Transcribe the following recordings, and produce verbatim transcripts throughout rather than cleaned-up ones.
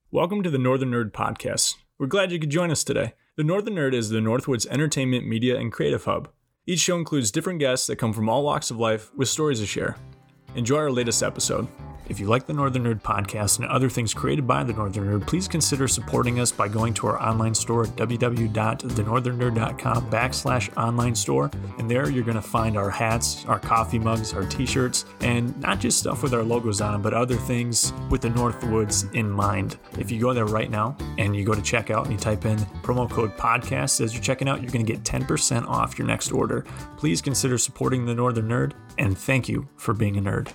Welcome to the Northern Nerd Podcast. We're glad you could join us today. The Northern Nerd is the Northwoods entertainment, media, and creative hub. Each show includes different guests that come from all walks of life with stories to share. Enjoy our latest episode. If you like the Northern Nerd Podcast and other things created by the Northern Nerd, please consider supporting us by going to our online store at www.thenorthernnerd.com backslash online store. And there you're going to find our hats, our coffee mugs, our t-shirts, and not just stuff with our logos on them, but other things with the Northwoods in mind. If you go there right now and you go to checkout and you type in promo code podcast as you're checking out, you're going to get ten percent off your next order. Please consider supporting the Northern Nerd, and thank you for being a nerd.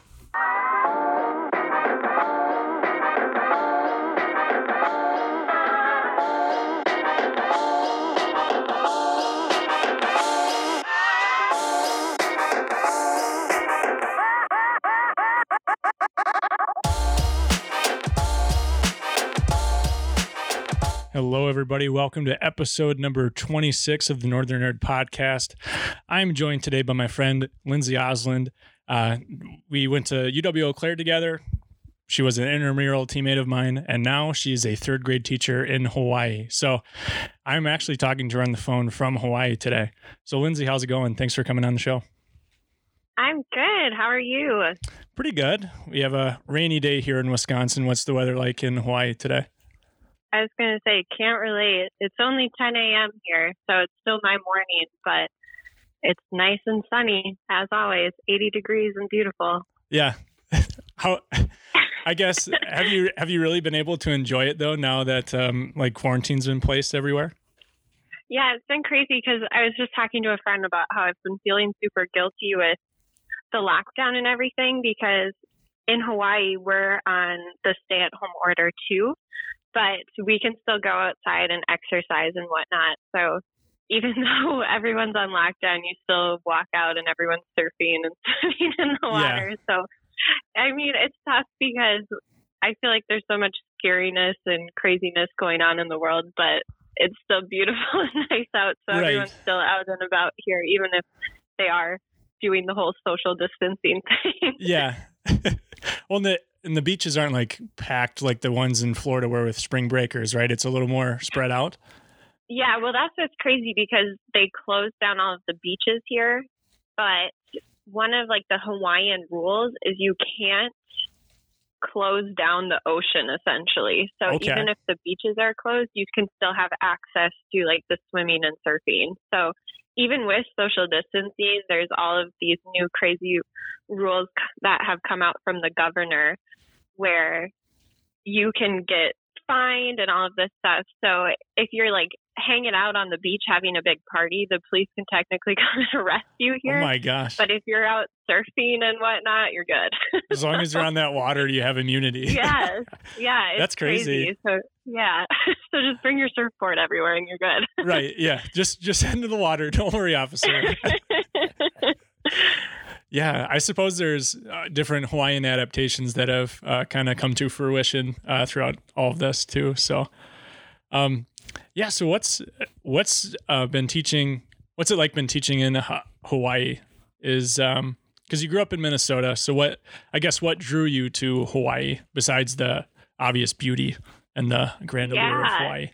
Hello, everybody. Welcome to episode number twenty-six of the Northern Nerd Podcast. I'm joined today by my friend, Lindsay Osland. Uh, we went to U W Eau Claire together. She was an intramural teammate of mine, and now she's a third grade teacher in Hawaii. So I'm actually talking to her on the phone from Hawaii today. So Lindsay, how's it going? Thanks for coming on the show. I'm good. How are you? Pretty good. We have a rainy day here in Wisconsin. What's the weather like in Hawaii today? I was going to say, can't relate. It's only ten a.m. here, so it's still my morning, but it's nice and sunny, as always, eighty degrees and beautiful. Yeah. How? I guess, have you have you really been able to enjoy it, though, now that, um, like, quarantine's been placed everywhere? Yeah, it's been crazy because I was just talking to a friend about how I've been feeling super guilty with the lockdown and everything because in Hawaii, we're on the stay-at-home order, too. But we can still go outside and exercise and whatnot. So even though everyone's on lockdown, you still walk out and everyone's surfing and swimming in the water. Yeah. So, I mean, it's tough because I feel like there's so much scariness and craziness going on in the world, but it's still beautiful and nice out. So right. Everyone's still out and about here, even if they are doing the whole social distancing thing. Yeah. Well, the And the beaches aren't like packed like the ones in Florida where with spring breakers, right? It's a little more spread out. Yeah, well, that's what's crazy because they closed down all of the beaches here. But one of like the Hawaiian rules is you can't close down the ocean essentially. So okay. Even if the beaches are closed, you can still have access to like the swimming and surfing. So even with social distancing, there's all of these new crazy rules that have come out from the governor where you can get fined and all of this stuff. So if you're like hanging out on the beach having a big party, the police can technically come and arrest you here. Oh my gosh. But if you're out surfing and whatnot, you're good. As long as you're on that water, you have immunity. Yes. Yeah. It's That's crazy. crazy. So yeah. So just bring your surfboard everywhere and you're good. Right. Yeah. Just, just head into the water. Don't worry, officer. Yeah, I suppose there's uh, different Hawaiian adaptations that have uh, kind of come to fruition uh, throughout all of this too. So, um, yeah. So what's what's uh, been teaching? What's it like been teaching in ha- Hawaii? Is um, because you grew up in Minnesota. So what? I guess what drew you to Hawaii besides the obvious beauty and the grand allure yeah. of Hawaii?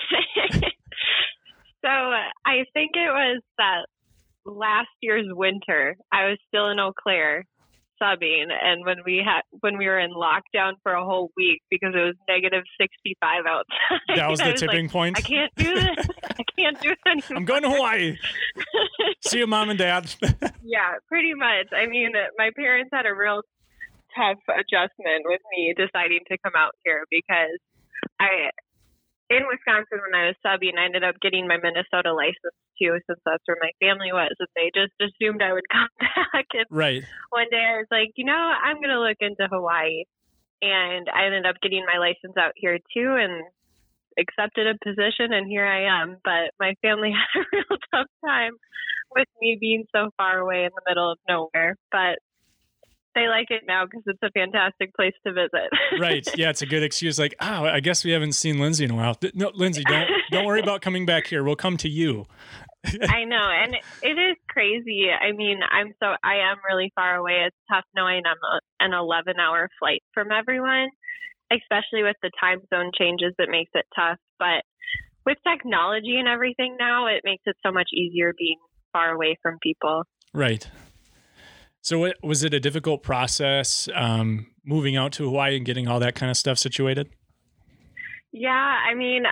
So uh, I think it was that. Last year's winter, I was still in Eau Claire subbing, and when we had when we were in lockdown for a whole week because it was negative sixty-five outside. That was the was tipping like, point. I can't do this. I can't do it anymore. I'm going to Hawaii. See you, Mom and Dad. Yeah, pretty much. I mean, my parents had a real tough adjustment with me deciding to come out here because I. In Wisconsin, when I was subbing, I ended up getting my Minnesota license too, since that's where my family was. And they just assumed I would come back. And right. One day I was like, you know, I'm going to look into Hawaii. And I ended up getting my license out here too and accepted a position. And here I am. But my family had a real tough time with me being so far away in the middle of nowhere. But they like it now because it's a fantastic place to visit. Right. Yeah, it's a good excuse. Like, oh, I guess we haven't seen Lindsay in a while. No, Lindsay, don't don't worry about coming back here. We'll come to you. I know, and it is crazy. I mean, I'm so I am really far away. It's tough knowing I'm a, an eleven hour flight from everyone, especially with the time zone changes, it makes it tough. But with technology and everything now, it makes it so much easier being far away from people. Right. So what, was it a difficult process um, moving out to Hawaii and getting all that kind of stuff situated? Yeah, I mean,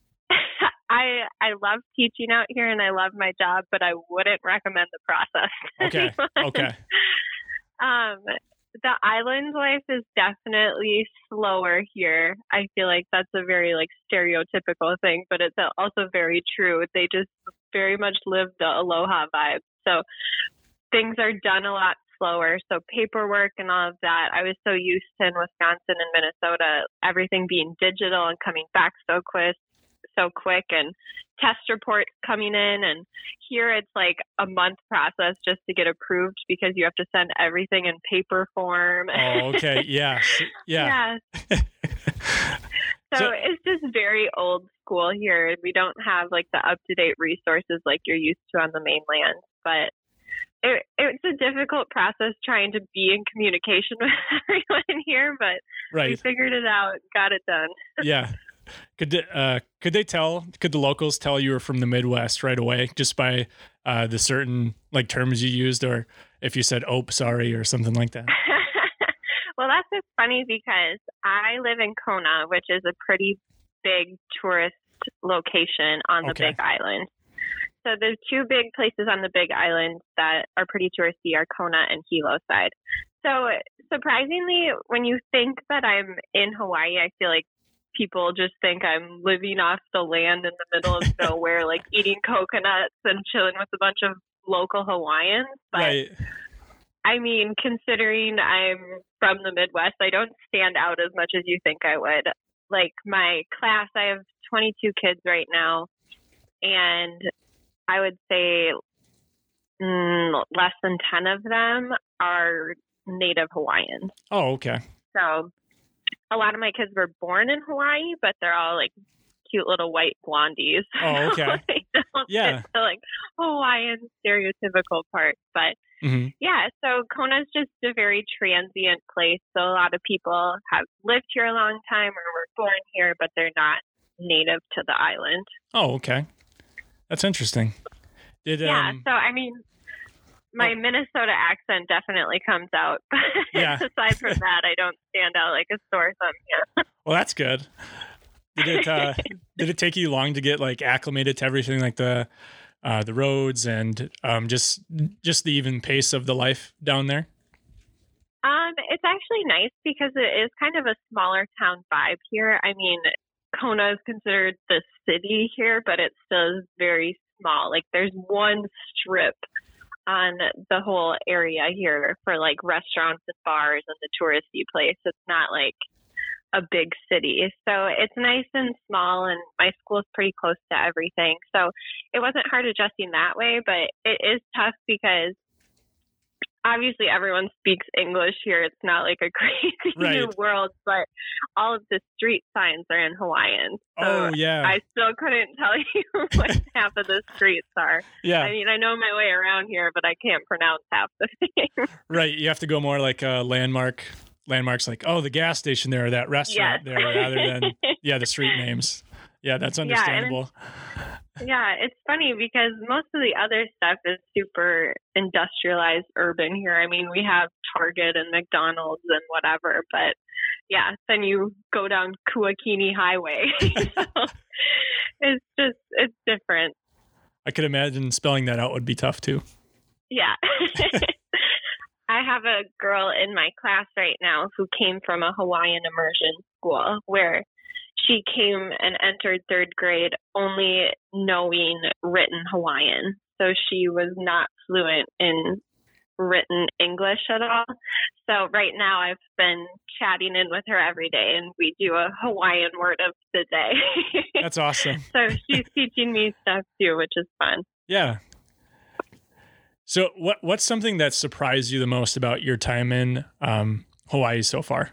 I I love teaching out here and I love my job, but I wouldn't recommend the process. Okay. Okay. um, the island life is definitely slower here. I feel like that's a very like stereotypical thing, but it's also very true. They just very much live the aloha vibe. So things are done a lot slower. So paperwork and all of that, I was so used to in Wisconsin and Minnesota, everything being digital and coming back so quick, so quick and test reports coming in. And here it's like a month process just to get approved because you have to send everything in paper form. Oh, okay. Yeah. Yeah. Yeah. So, so it's just very old school here. We don't have like the up-to-date resources like you're used to on the mainland, but It, it's a difficult process trying to be in communication with everyone here, but right. we figured it out, got it done. Yeah. Could they, uh, could they tell, could the locals tell you were from the Midwest right away just by uh, the certain like terms you used, or if you said, oh, sorry, or something like that? Well, that's just funny because I live in Kona, which is a pretty big tourist location on the okay. Big Island. So the two big places on the Big Island that are pretty touristy are Kona and Hilo side. So surprisingly, when you think that I'm in Hawaii, I feel like people just think I'm living off the land in the middle of nowhere, like eating coconuts and chilling with a bunch of local Hawaiians. But right. I mean, considering I'm from the Midwest, I don't stand out as much as you think I would. Like my class, I have twenty-two kids right now, and I would say mm, less than ten of them are native Hawaiians. Oh, okay. So a lot of my kids were born in Hawaii, but they're all like cute little white blondies. Oh, okay. They don't yeah. fit the like Hawaiian stereotypical part. But mm-hmm. yeah, so Kona's just a very transient place. So a lot of people have lived here a long time or were born here, but they're not native to the island. Oh, okay. That's interesting. Did yeah, um, so I mean, my oh. Minnesota accent definitely comes out. Yeah. Aside from that, I don't stand out like a sore thumb here. Well, that's good. Did it uh, did it take you long to get like acclimated to everything, like the uh, the roads and um, just just the even pace of the life down there? Um, it's actually nice because it is kind of a smaller town vibe here. I mean, Kona is considered the city here, but it still is very small. Like there's one strip on the whole area here for like restaurants and bars and the touristy place. It's not like a big city. So it's nice and small, and my school is pretty close to everything. So it wasn't hard adjusting that way, but it is tough because obviously everyone speaks English here. It's not like a crazy right. new world, but all of the street signs are in Hawaiian. So oh, yeah. I still couldn't tell you what half of the streets are. Yeah. I mean, I know my way around here, but I can't pronounce half the things. Right. You have to go more like a landmark. Landmarks like, oh, the gas station there, or that restaurant yes. there, rather than, yeah, the street names. Yeah, that's understandable. Yeah, it's, yeah, it's funny because most of the other stuff is super industrialized urban here. I mean, we have Target and McDonald's and whatever, but yeah, then you go down Kuakini Highway. So it's just, it's different. I could imagine spelling that out would be tough too. Yeah. I have a girl in my class right now who came from a Hawaiian immersion school where she came and entered third grade only knowing written Hawaiian. So she was not fluent in written English at all. So right now I've been chatting in with her every day, and we do a Hawaiian word of the day. That's awesome. So she's teaching me stuff too, which is fun. Yeah. So what what's something that surprised you the most about your time in um, Hawaii so far?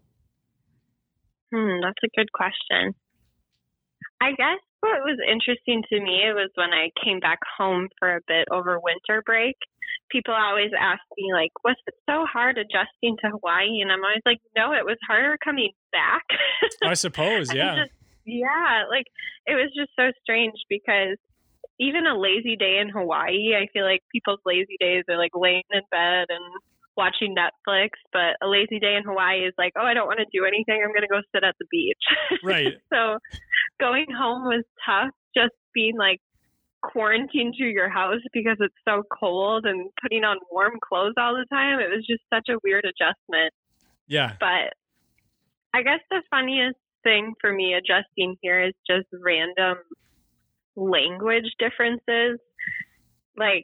Hmm, that's a good question. I guess what was interesting to me was when I came back home for a bit over winter break, people always ask me, like, was it so hard adjusting to Hawaii? And I'm always like, no, it was harder coming back. I suppose, yeah. Just, yeah, like, it was just so strange because even a lazy day in Hawaii, I feel like people's lazy days are like laying in bed and watching Netflix, but a lazy day in Hawaii is like, oh, I don't want to do anything. I'm going to go sit at the beach. Right. So going home was tough, just being like quarantined to your house because it's so cold and putting on warm clothes all the time. It was just such a weird adjustment. Yeah. But I guess the funniest thing for me adjusting here is just random language differences. Like,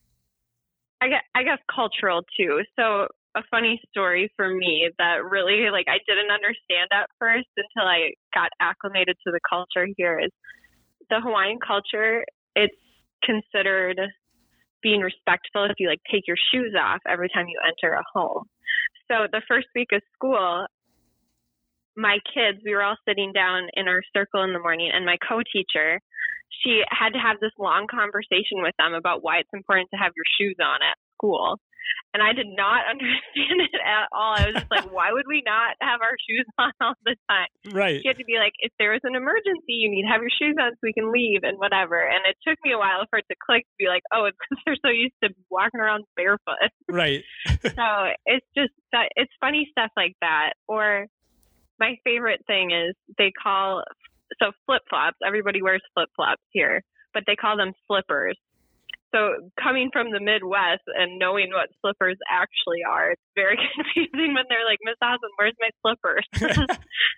I guess, I guess cultural too. So a funny story for me that really, like, I didn't understand at first until I got acclimated to the culture here is the Hawaiian culture. It's considered being respectful if you like take your shoes off every time you enter a home. So the first week of school, my kids, we were all sitting down in our circle in the morning, and my co-teacher, she had to have this long conversation with them about why it's important to have your shoes on at school. And I did not understand it at all. I was just like, why would we not have our shoes on all the time? Right. She had to be like, if there was an emergency, you need to have your shoes on so we can leave and whatever. And it took me a while for it to click to be like, oh, it's because they're so used to walking around barefoot. Right. So it's just, that it's funny stuff like that. Or my favorite thing is they call, so flip-flops, everybody wears flip-flops here, but they call them slippers. So coming from the Midwest and knowing what slippers actually are, it's very confusing when they're like, Miss Osmond, where's my slippers?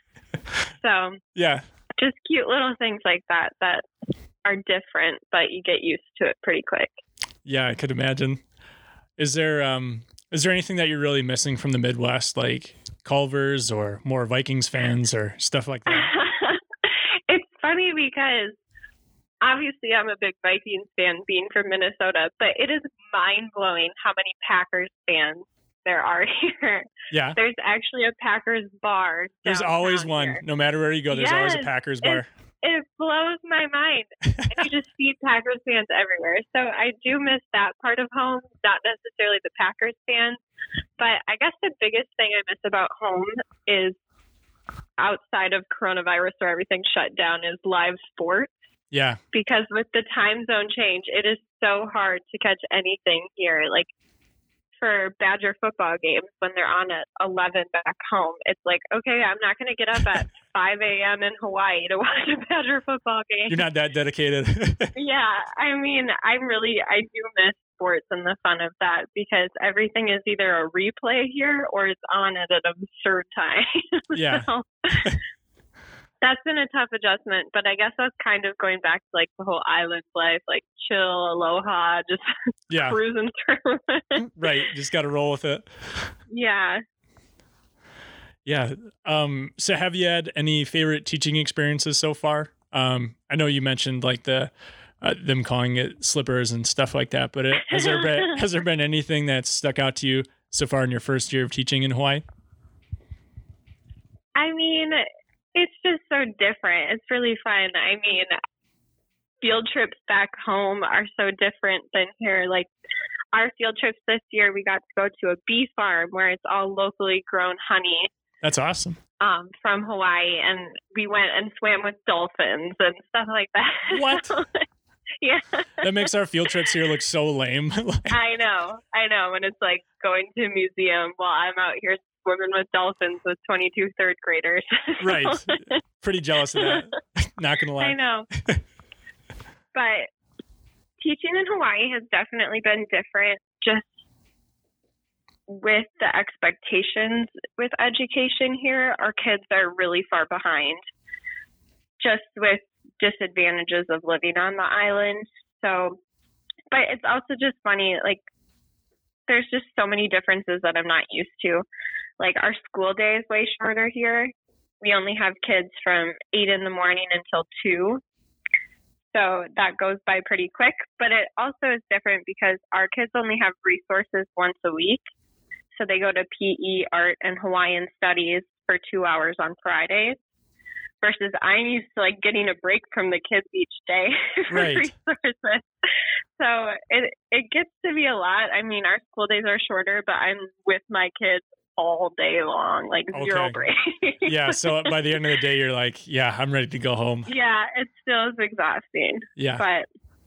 So yeah, just cute little things like that that are different, but you get used to it pretty quick. Yeah, I could imagine. Is there um is there anything that you're really missing from the Midwest, like Culver's or more Vikings fans or stuff like that? It's funny because obviously I'm a big Vikings fan being from Minnesota, but it is mind-blowing how many Packers fans there are here. Yeah. There's actually a Packers bar. There's always one. Here. No matter where you go, there's yes, always a Packers bar. It, it blows my mind. And you just see Packers fans everywhere. So I do miss that part of home, not necessarily the Packers fans. But I guess the biggest thing I miss about home is outside of coronavirus where everything's shut down is live sports. Yeah. Because with the time zone change, it is so hard to catch anything here. Like for Badger football games, when they're on at eleven back home, it's like, okay, I'm not going to get up at five a.m. in Hawaii to watch a Badger football game. You're not that dedicated. Yeah. I mean, I really, I do miss sports and the fun of that because everything is either a replay here or it's on at an absurd time. Yeah. So, that's been a tough adjustment, but I guess that's kind of going back to like the whole island life, like chill, aloha, just yeah. cruising through. Right. Just got to roll with it. Yeah. Yeah. Um, so have you had any favorite teaching experiences so far? Um, I know you mentioned like the, uh, them calling it slippers and stuff like that, but it, has there been, has there been anything that's stuck out to you so far in your first year of teaching in Hawaii? I mean, it's just so different. It's really fun. I mean, field trips back home are so different than here. Like our field trips this year, we got to go to a bee farm where it's all locally grown honey. That's awesome. Um, from Hawaii. And we went and swam with dolphins and stuff like that. What? Yeah. That makes our field trips here look so lame. I know. I know. When it's like going to a museum while I'm out here swimming with dolphins with twenty-two third graders. Right. Pretty jealous of that. Not going to lie. I know. But teaching in Hawaii has definitely been different just with the expectations with education here. Our kids are really far behind just with disadvantages of living on the island. So, but it's also just funny, like there's just so many differences that I'm not used to. Like our school day is way shorter here. We only have kids from eight in the morning until two. So that goes by pretty quick, but it also is different because our kids only have resources once a week. So they go to P E, art, and Hawaiian studies for two hours on Fridays. versus I'm used to like getting a break from the kids each day for Right. resources. So it it gets to be a lot. I mean, our school days are shorter, but I'm with my kids all day long, like zero Okay. break. Yeah. So by the end of the day, you're like, yeah, I'm ready to go home. Yeah, it still is exhausting. Yeah. But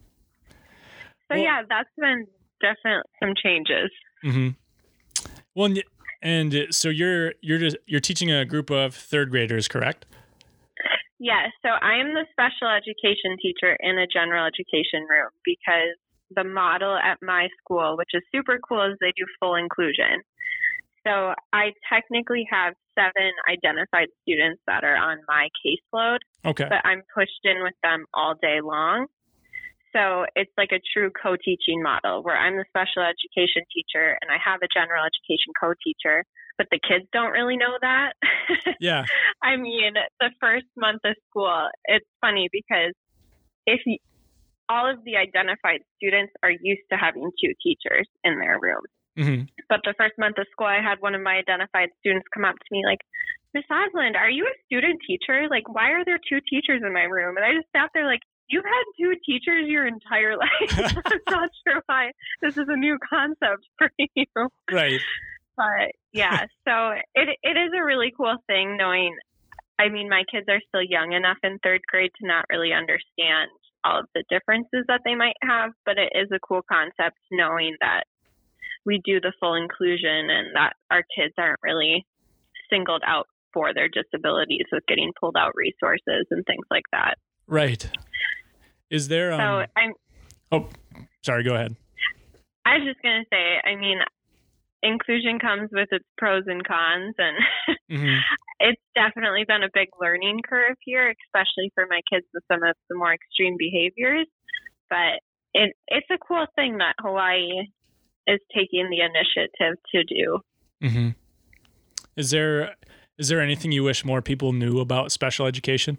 so Well- yeah, that's been definitely some changes. Mm-hmm. Well, and, and uh, so you're you're just you're teaching a group of third graders, correct? Yes, so I am the special education teacher in a general education room because the model at my school, which is super cool, is they do full inclusion. So I technically have seven identified students that are on my caseload, Okay. but I'm pushed in with them all day long. So it's like a true co-teaching model where I'm the special education teacher and I have a general education co-teacher, but the kids don't really know that. Yeah. I mean, the first month of school, it's funny because if you, all of the identified students are used to having two teachers in their room. Mm-hmm. But the first month of school, I had one of my identified students come up to me like, Miss Osland, are you a student teacher? Like, why are there two teachers in my room? And I just sat there like, you've had two teachers your entire life. I'm not sure why this is a new concept for you. Right. But yeah, so it it is a really cool thing knowing, I mean, my kids are still young enough in third grade to not really understand all of the differences that they might have, but it is a cool concept knowing that we do the full inclusion and that our kids aren't really singled out for their disabilities with getting pulled out resources and things like that. Right. Is there um So I'm Oh, sorry, go ahead. I was just going to say, I mean, inclusion comes with its pros and cons, and Mm-hmm. it's definitely been a big learning curve here, especially for my kids with some of the more extreme behaviors. But it, it's a cool thing that Hawaii is taking the initiative to do. Mm-hmm. Is there is there anything you wish more people knew about special education?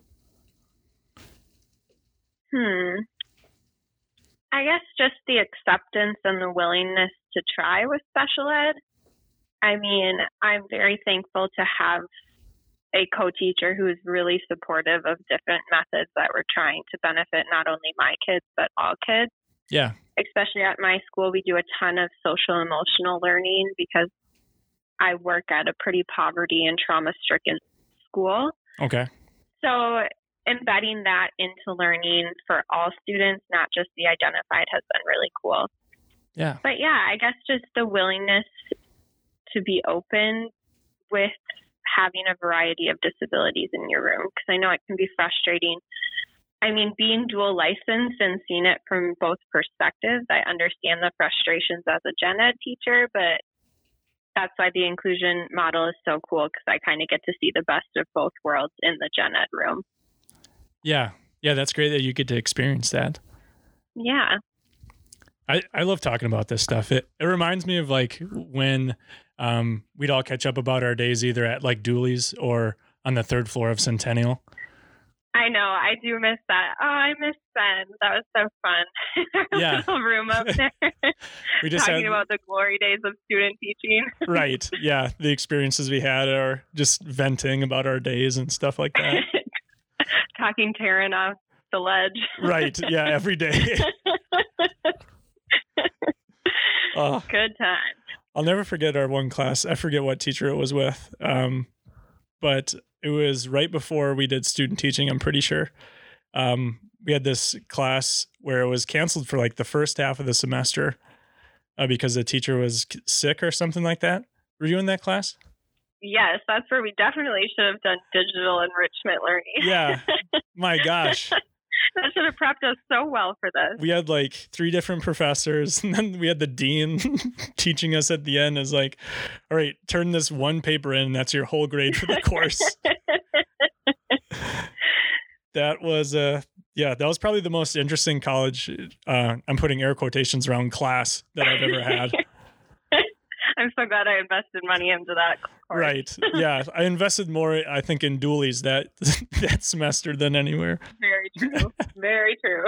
Hmm. I guess just the acceptance and the willingness to try with special ed. I mean, I'm very thankful to have a co-teacher who is really supportive of different methods that we're trying to benefit not only my kids, but all kids. Yeah. Especially at my school, we do a ton of social emotional learning because I work at a pretty poverty and trauma-stricken school. Okay. So embedding that into learning for all students, not just the identified, has been really cool. Yeah. But yeah, I guess just the willingness to be open with having a variety of disabilities in your room, because I know it can be frustrating. I mean, being dual licensed and seeing it from both perspectives, I understand the frustrations as a gen ed teacher, but that's why the inclusion model is so cool, because I kind of get to see the best of both worlds in the gen ed room. Yeah. Yeah, that's great that you get to experience that. Yeah. I, I love talking about this stuff. It it reminds me of like when um, we'd all catch up about our days either at like Dooley's or on the third floor of Centennial. I know. I do miss that. Oh, I miss Ben. That was so fun. Yeah. Little room up there. We just talking had, about the glory days of student teaching. right. Yeah. The experiences we had are just venting about our days and stuff like that. Talking Taryn off the ledge. Right. Yeah. Every day. Oh, Good time. I'll never forget our one class. I forget what teacher it was with. Um, but it was right before we did student teaching, I'm pretty sure. Um, we had this class where it was canceled for like the first half of the semester uh, because the teacher was sick or something like that. Were you in that class? Yes, that's where we definitely should have done digital enrichment learning. Yeah. My gosh. That should have prepped us so well for this. We had like three different professors, and then we had the dean teaching us at the end is like, all right, turn this one paper in, and that's your whole grade for the course. That was, uh, yeah, that was probably the most interesting college, uh, I'm putting air quotations around, class that I've ever had. I'm so glad I invested money into that course. Right. Yeah. I invested more, I think, in Dooley's that that semester than anywhere. Very true. Very true.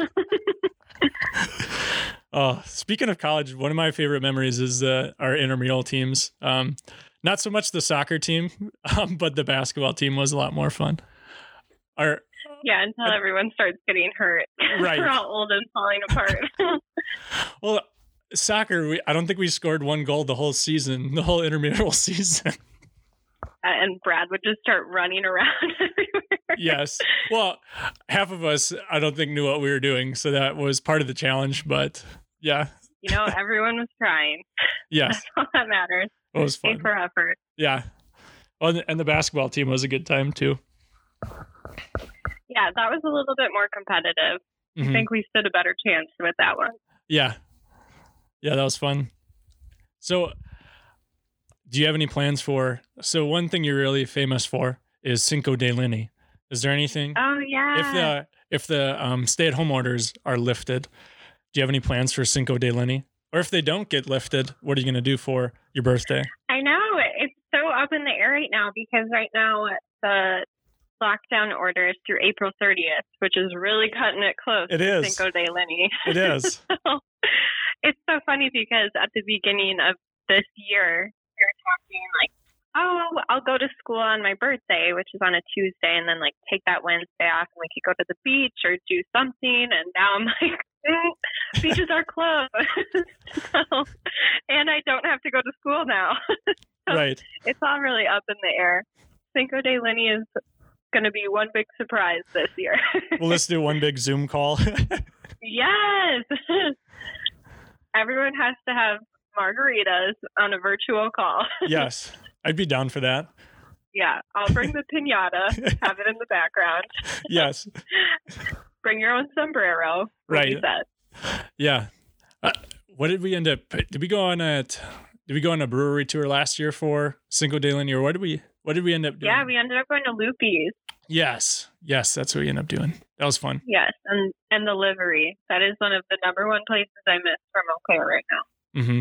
Oh, speaking of college, one of my favorite memories is uh, our intramural teams. Um, not so much the soccer team, um, but the basketball team was a lot more fun. Our Yeah, until uh, everyone starts getting hurt. Right. We're all old and falling apart. Well, soccer, we, I don't think we scored one goal the whole season, the whole intramural season. And Brad would just start running around everywhere. Yes. Well, half of us, I don't think, knew what we were doing. So that was part of the challenge. But yeah. You know, everyone was trying. Yes. That's all that matters. It was fun. A for effort. Yeah. Well, and the basketball team was a good time too. Yeah, that was a little bit more competitive. Mm-hmm. I think we stood a better chance with that one. Yeah. Yeah, that was fun. So, do you have any plans for? So, one thing you're really famous for is Cinco de Lini. Is there anything? Oh yeah. If the if the um, stay-at-home orders are lifted, do you have any plans for Cinco de Lini? Or if they don't get lifted, what are you going to do for your birthday? I know it's so up in the air right now because right now the lockdown orders through April thirtieth, which is really cutting it close. It to is. Cinco de Lini. It is. So, it's so funny because at the beginning of this year, we were talking like, oh, I'll go to school on my birthday, which is on a Tuesday, and then like take that Wednesday off and we could go to the beach or do something. And now I'm like, mm, beaches are closed. So, and I don't have to go to school now. So right. It's all really up in the air. Cinco de Lini is going to be one big surprise this year. Well, let's do one big Zoom call. Yes. Everyone has to have margaritas on a virtual call. Yes. I'd be down for that. Yeah. I'll bring the piñata, have it in the background. Yes. Bring your own sombrero. Right. Yeah. Uh, what did we end up, did we go on a, did we go on a brewery tour last year for Cinco de Lini, or what did we, what did we end up doing? Yeah, we ended up going to Loopy's. Yes. Yes. That's what we ended up doing. That was fun. Yes. And, and the livery. That is one of the number one places I miss from Eau Claire right now. Mm-hmm.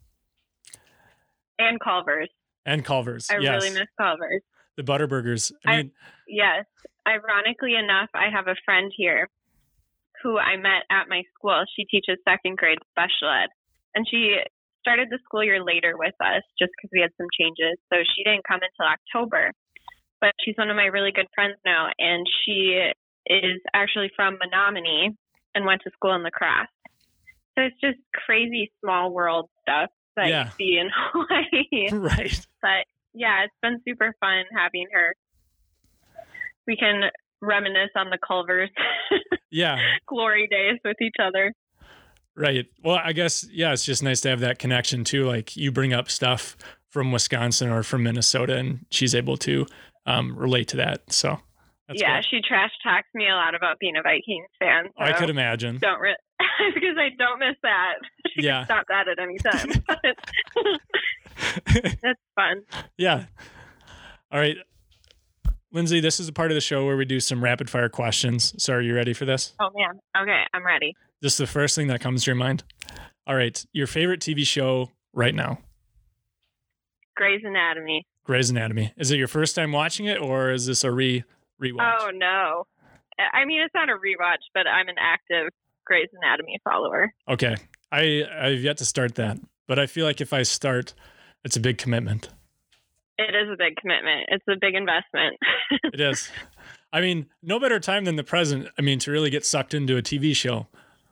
And Culver's. And Culver's. I yes. really miss Culver's. The Butterburgers. I, I mean, yes. Ironically enough, I have a friend here who I met at my school. She teaches second grade special ed. And she started the school year later with us just because we had some changes. So she didn't come until October. But she's one of my really good friends now. And she is actually from Menominee and went to school in La Crosse. So it's just crazy small world stuff that yeah. you see in Hawaii. Right. But yeah, it's been super fun having her. We can reminisce on the Culver's yeah. glory days with each other. Right. Well, I guess, yeah, it's just nice to have that connection too. Like you bring up stuff from Wisconsin or from Minnesota and she's able to um, relate to that. So that's yeah, cool. She trash talks me a lot about being a Vikings fan. So I could imagine. Don't re- because I don't miss that. She yeah. can stop that at any time. That's fun. Yeah. All right. Lindsay, this is a part of the show where we do some rapid fire questions. So are you ready for this? Oh, man. Okay, I'm ready. This is the first thing that comes to your mind. All right. Your favorite T V show right now? Grey's Anatomy. Grey's Anatomy. Is it your first time watching it or is this a re rewatch? Oh, no. I mean, it's not a rewatch, but I'm an active Grey's Anatomy follower. Okay. I, I've yet to start that, but I feel like if I start, it's a big commitment. It is a big commitment. It's a big investment. It is. I mean, no better time than the present. I mean, to really get sucked into a T V show.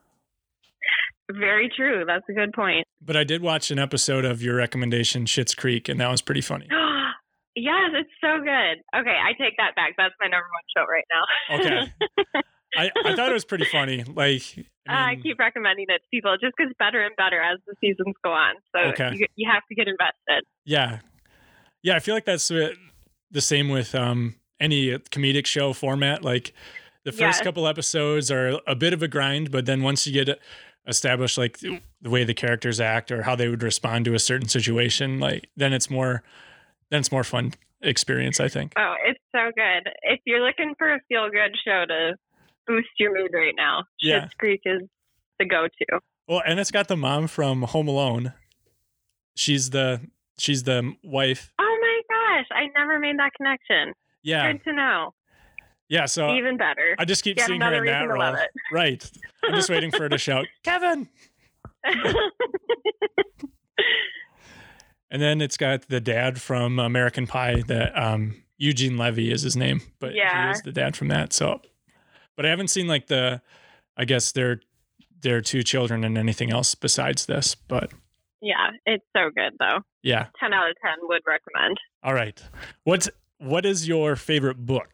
Very true. That's a good point. But I did watch an episode of your recommendation, Schitt's Creek, and that was pretty funny. Yes, it's so good. Okay, I take that back. That's my number one show right now. Okay. I, I thought it was pretty funny. Like, I, mean, I keep recommending it to people. It just gets better and better as the seasons go on. So okay. you, you have to get invested. Yeah. Yeah, I feel like that's the same with um, any comedic show format. Like the first yes. couple episodes are a bit of a grind, but then once you get established, like the way the characters act or how they would respond to a certain situation, like then it's more, then it's more fun experience, I think. Oh, it's so good. If you're looking for a feel good show to boost your mood right now, yeah. Schitt's Creek is the go-to. Well, and it's got the mom from Home Alone. She's the she's the wife. Oh my gosh, I never made that connection. Yeah. Good to know. Yeah, so even better. I just keep Yet seeing her in that role. Right. I'm just waiting for her to shout, Kevin. And then it's got the dad from American Pie that um, Eugene Levy is his name, but Yeah. he is the dad from that. So, but I haven't seen like the, I guess their their two children and anything else besides this. But Yeah, it's so good though. yeah, ten out of ten would recommend. all right. What's what is your favorite book?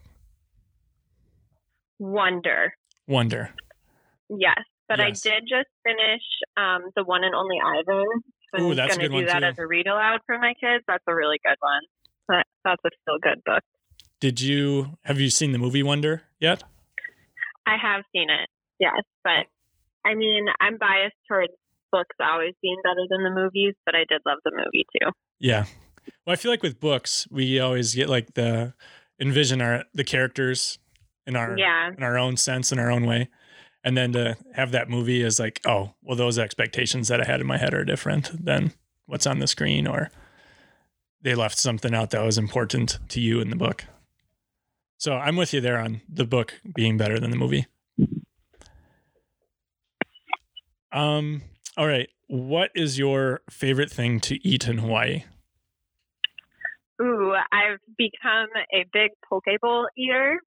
Wonder. Wonder. Yes, but Yes. I did just finish um, the one and only Ivan. So Ooh, I'm that's a gonna good do one, that too. as a read aloud for my kids. That's a really good one. That, that's a still good book. Did you have you seen the movie Wonder yet? I have seen it, yes, but I mean, I'm biased towards books always being better than the movies, but I did love the movie too. Yeah. Well, I feel like with books, we always get like the envision our the characters in our Yeah, in our own sense, in our own way. And then to have that movie is like, oh, well, those expectations that I had in my head are different than what's on the screen, or they left something out that was important to you in the book. So I'm with you there on the book being better than the movie. Um, all right. What is your favorite thing to eat in Hawaii? ooh, I've become a big poke bowl eater.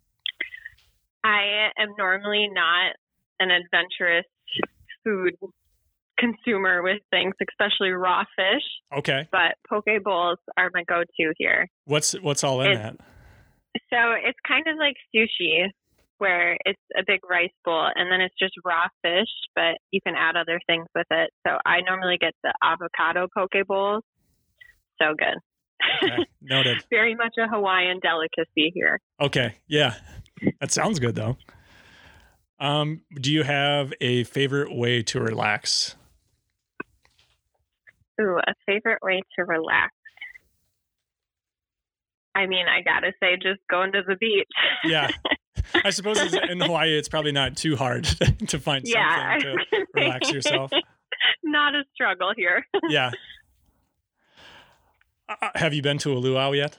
I am normally not an adventurous food consumer with things, especially raw fish, Okay. but poke bowls are my go-to here. What's what's all in It's- that? So it's kind of like sushi, where it's a big rice bowl and then it's just raw fish, but you can add other things with it. So I normally get the avocado poke bowls. So good. Okay. Noted. Very much a Hawaiian delicacy here. Okay. Yeah. That sounds good though. Um, do you have a favorite way to relax? Ooh, a favorite way to relax. I mean, I gotta say, just going to the beach. Yeah. I suppose it's- in Hawaii, it's probably not too hard to find Yeah, something to relax yourself. Not a struggle here. Yeah. Uh, have you been to a luau yet?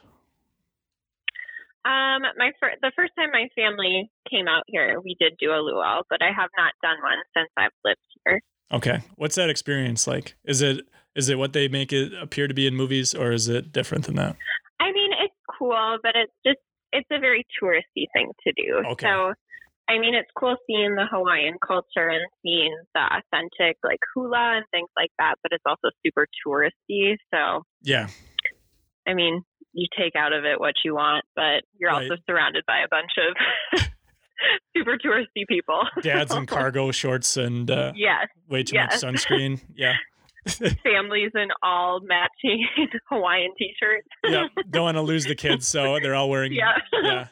Um, my fir- the first time my family came out here, we did do a luau, but I have not done one since I've lived here. Okay. What's that experience like? Is it is it what they make it appear to be in movies, or is it different than that? I mean, it's cool, but it's just it's a very touristy thing to do. Okay. So, I mean, it's cool seeing the Hawaiian culture and seeing the authentic like hula and things like that, but it's also super touristy. So, Yeah. I mean, you take out of it what you want, but you're Right. also surrounded by a bunch of super touristy people. Dads in cargo shorts and uh, Yes, way too yes. much sunscreen. Yeah. families in all matching Hawaiian t-shirts. Yeah. Don't want to lose the kids, so they're all wearing. Yeah. Yeah.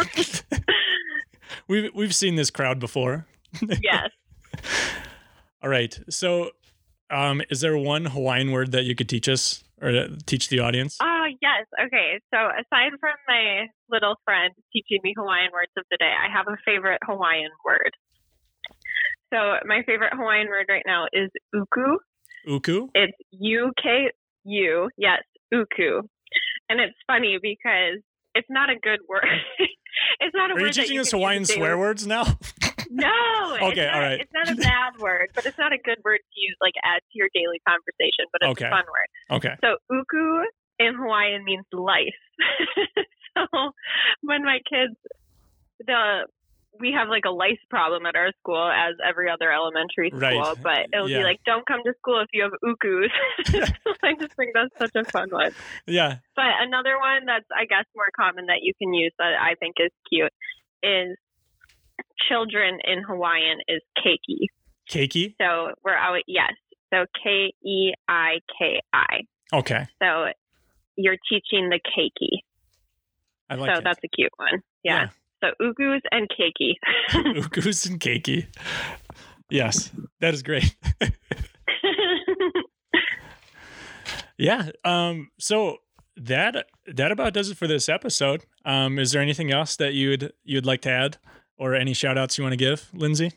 we've we've seen this crowd before. Yes. All right. So, um, is there one Hawaiian word that you could teach us or uh, teach the audience? Oh, yes. Okay. So aside from my little friend teaching me Hawaiian words of the day, I have a favorite Hawaiian word. So my favorite Hawaiian word right now is uku. Uku. It's U K U. Yes, uku. And it's funny because it's not a good word. It's not a Are word you that teaching you us can Hawaiian use daily. swear words now? No. Okay, it's not, all right. It's not a bad word, but it's not a good word to use, like add to your daily conversation, but it's Okay. a fun word. Okay. So uku in Hawaiian means life. So when my kids, the we have like a lice problem at our school, as every other elementary school, Right. but it'll Yeah. be like, don't come to school if you have ukus. So I just think that's such a fun one. Yeah. But another one that's, I guess, more common that you can use that I think is cute is children in Hawaiian is keiki. Keiki. So we're out, yes. So K E I K I. Okay. So you're teaching the keiki. I like so it. that's a cute one. Yeah. So ugus and keiki. Ukus and keiki. Yes, that is great. Yeah. Um. So that that about does it for this episode. Um. Is there anything else that you'd you'd like to add, or any shout outs you want to give, Lindsay?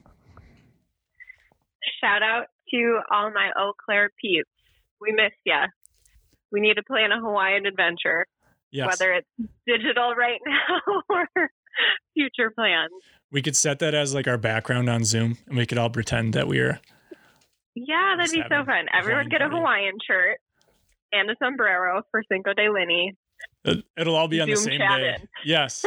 Shout out to all my Eau Claire peeps. We miss ya. We need to plan a Hawaiian adventure, Yes. whether it's digital right now or future plans. We could set that as like our background on Zoom, and we could all pretend that we are. Yeah, that'd Just be so having fun. a Everyone Hawaiian get a party. Hawaiian shirt. and a sombrero for Cinco de Lini. It'll all be on Zoom the same chat day. in. Yes.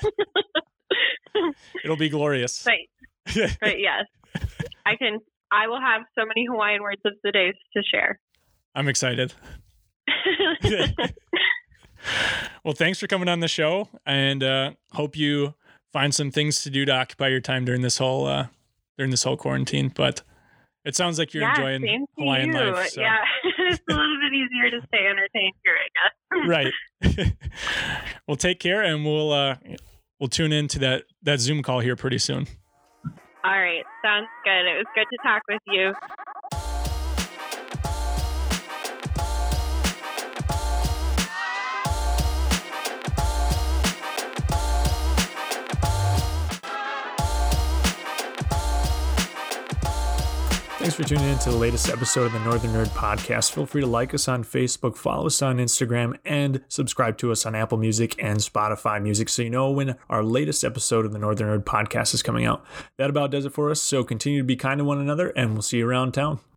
It'll be glorious. But, but yes, I can. I will have so many Hawaiian words of the day to share. I'm excited. Well, thanks for coming on the show, and uh, hope you find some things to do to occupy your time during this whole uh, during this whole quarantine. But it sounds like you're yeah, enjoying same to Hawaiian you. life. So. Yeah, it's a little bit easier to stay entertained here, I Right. guess. Well, take care, and we'll uh, we'll tune into that that Zoom call here pretty soon. All right, sounds good. It was good to talk with you. Thanks for tuning in to the latest episode of the Northern Nerd Podcast. Feel free to like us on Facebook, follow us on Instagram, and subscribe to us on Apple Music and Spotify Music so you know when our latest episode of the Northern Nerd Podcast is coming out. That about does it for us, so continue to be kind to one another, and we'll see you around town.